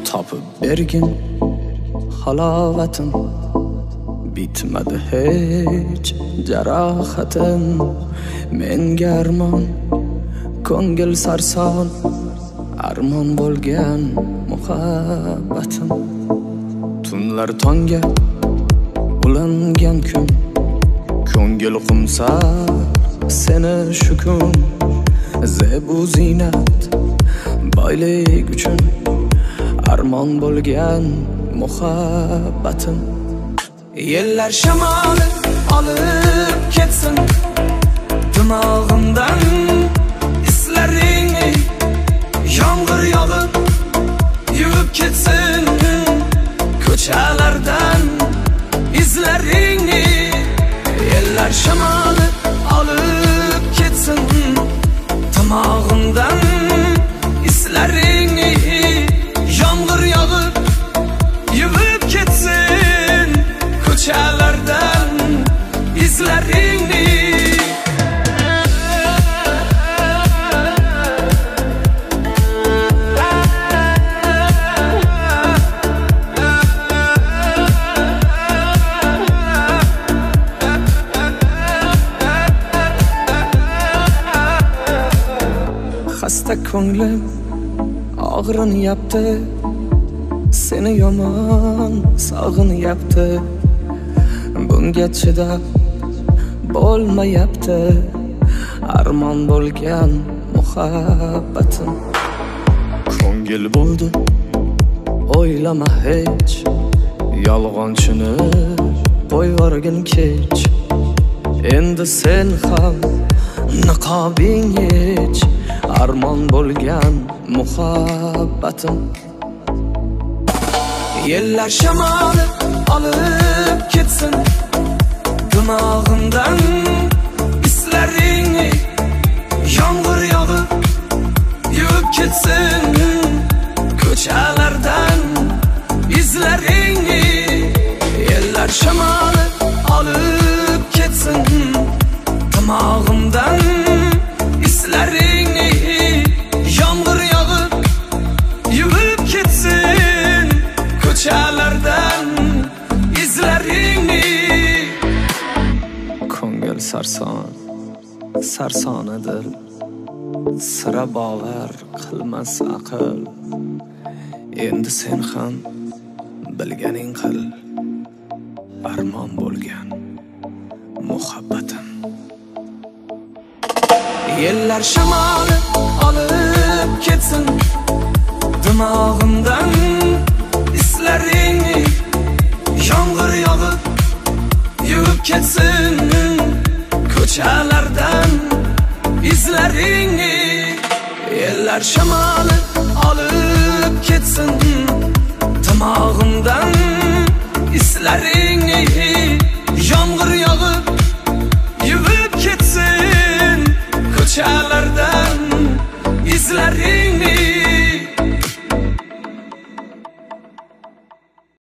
topib bergin halovatim, bitmadi hech jarohatim. Menga armon, ko'ngil sarson, armon bo'lgan muhabbatim. Tunlar tongga ulangan kun, ko'ngil qumsar seni shu kun. Zebu zinat boylik uchun armon bo'lgan muhabbatim. Yellar shamoli olib ketsin dimog'imdan islaringni, yomg'ir yog'ib yuvib ketsin ko'chalardan izlaringni. Yellar shamoli olib ketsin dimog'imdan islaringni, yomg'ir yog'ib yuvib ketsin ko'chalardan izlaringni. Xasta ko'nglim og'rinyapti, seni yomon sog'inyapti. Bunga chidab bo'lmayapti armon bo'lgan muhabbatim. Ko'ngil bo'ldi o'ylama hech, yolg'onchini qo'yvorgin kech. Endi sen ham niqobing yech, armon bo'lgan muhabbatim. Yellar shamoli olib ketsin dimog'imdan islaringni, yomg'ir yog'ib yuvib ketsin ko'chalardan izlaringni. Yellar shamoli olib ketsin dimog'imdan islaringni, yomg'ir yog'ib yuvib ketsin ko'chalardan izlaringni. Ko'ngil sarson, sarsonadir, sira bovar qilmas aql. Endi sen ham bilganing qil, armon bo'lgan muhabbatim. Yellar shamoli olib ketsin dimog'imdan islaringni, yomg'ir yog'ib yuvib ketsin ko'chalardan izlaringni. Yellar shamoli olib ketsin dimog'imdan islaringni,